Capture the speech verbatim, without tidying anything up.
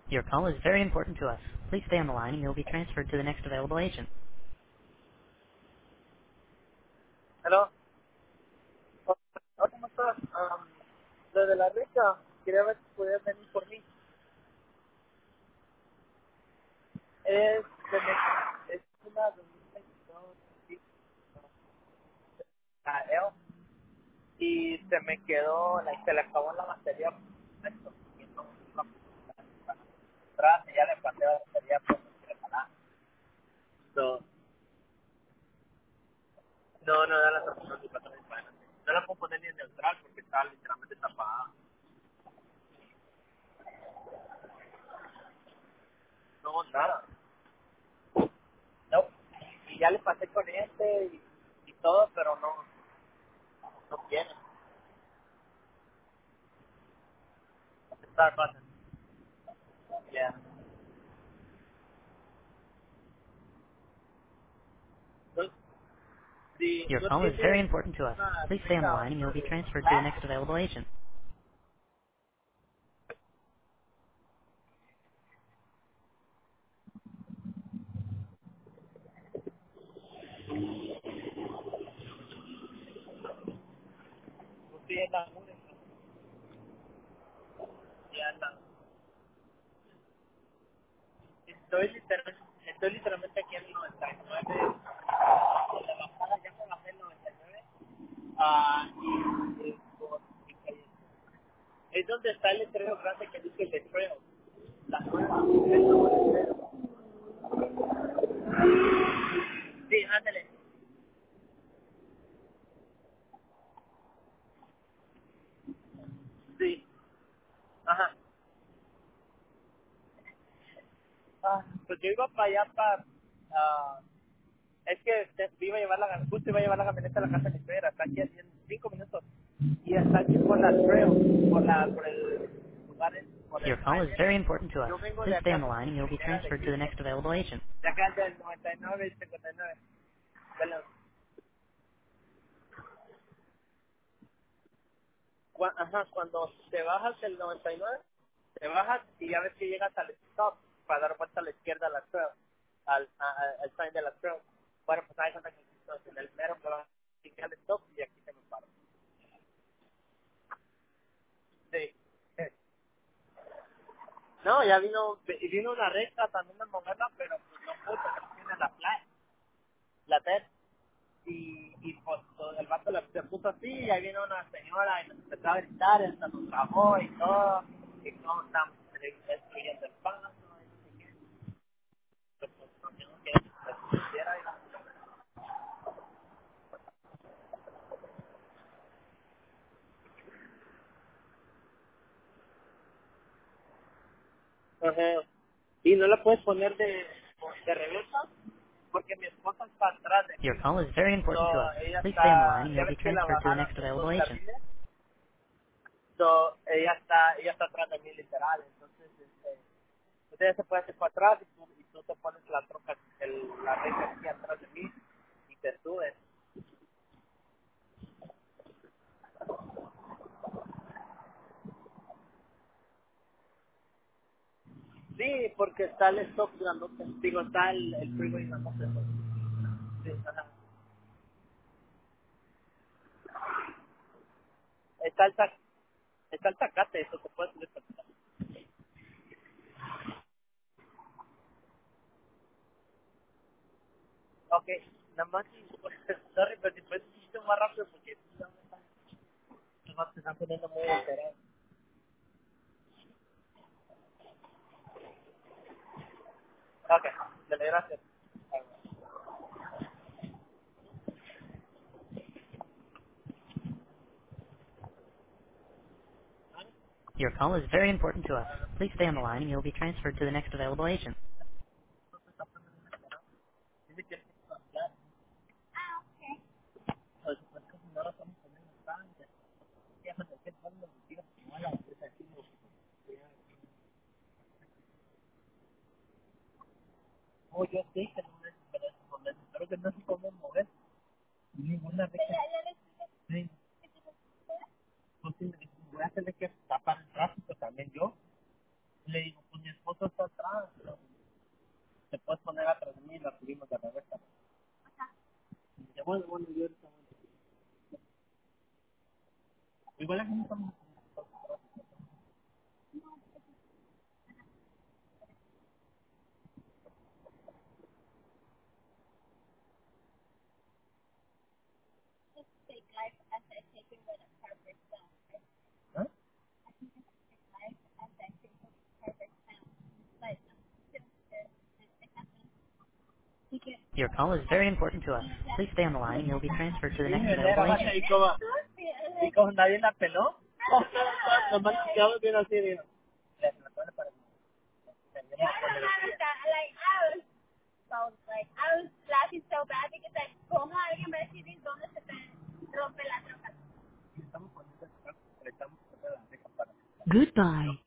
Your call is very important to us. Please stay on the line and you'll be transferred to the next available agent. Hello. Hola, ¿cómo estás? Um, lo de la beca, quería ver si podías venir por mí. Es, se me- es una dos mil veintidós sí, a él, y se me quedó, la, se le acabó la batería por esto, y no no, atrás y ya le pasé la batería por regalar. So, no, no da la opción ni para atrás ni para adelante. No la puedo poner ni en neutral porque está literalmente tapada. No, nada. No. Y ya le pasé corriente y, y todo, pero no, no quiere. Start button. Yeah. No, si Your no call is very tiene important to us. una Please stay on the rica line and you'll be de transferred to the flash, next available agent. no tiene la música, ya la. Estoy, literal, estoy literalmente aquí en el noventa y nueve. De la bajada ya me bajé el noventa y nueve. Ah, y, y por- y- es donde está el letrero grande que dice The Trail. La nueva. El nuevo letrero. Sí, ándale. Sí. Ajá. Ah, pues yo iba para allá para... ah, es que te- iba a llevar la justo iba a llevar la camioneta a la casa de mi suegra. Está aquí en cinco minutos. Y está aquí por la trail, por la, por el lugar, es- por el Your call is highway. very important to us. Yo vengo Please de stay on acá the como line si and you'll be viniera de transferred to the Houston. next available agent. De acá del noventa y nueve y cincuenta y nueve. De la- cua- ajá, cuando te bajas del noventa y nueve, te bajas y ya ves que llegas al stop para dar vuelta a la izquierda a la trail, al, a- a- al sign de la trail. Bueno, pues ahí cuenta que en el mero me va a llegar al stop y aquí se me paro. Sí. No, ya vino, vino una recta también de moverla, pero pues no pudo porque no tiene la flat, la T E D. Y, y pues todo el vato le- se puso así y ahí vino una señora y nos empezó a gritar, hasta nos grabó y todo, y cómo estamos destruyendo el paso, y no sé qué. Pues, pues, no tengo que destruyera y ajá. Y no la puedes poner de, de reversa porque mi esposa está atrás de Your mí. call is very important to So, us. ella Please stay on the line está, and ya you'll be ves que la transferred to the bajada next son available dos agent. carriles. So, ella está, ella está atrás de mí literal, entonces este, usted se puede hacer para atrás y tú, y tú te pones la troca, el, la reja aquí atrás de mí y te subes. Sí, porque está el stop grandote, digo, está el, el freeway grandote. Sí, ajá. Está el, tac- está el tacate, eso te puede subir para atrás. Ok, nada más, pues, sorry, pero si puedes un poquito más rápido porque sí, ya me están, me están poniendo muy alterado. Ok, dale, gracias. Your call is very important to us. Please stay on the line and you'll be transferred to the next available agent. Dice que es ya, pues, pues, que no lo estamos poniendo tan, ya, ya, ya, ya, ya, ya, ya, ya, ya, oh, yo sé que no me espero ese momento, pero que no sé cómo mover ninguna vez. Sí, pues sí, voy a tener que tapar el tráfico también yo. Le digo, pues mi esposo está atrás. Pero te puedes poner atrás de mí y la subimos de reversa. Y dice, bueno, bueno, yo ahorita voy. Igual aquí no estamos. ¿Ah? Your call is very important to us. Please stay on the line and you'll be transferred to the Sí, next vender available abajo agent. y como, y como nadie la peló. Nomás quedamos bien así, digo. Le la pone para mí. Tenemos que poner así. So like I was laughing so bad because like cómo alguien va a decir dónde se te rompe la troca. Estamos poniendo, estamos poniendo la reja para Goodbye.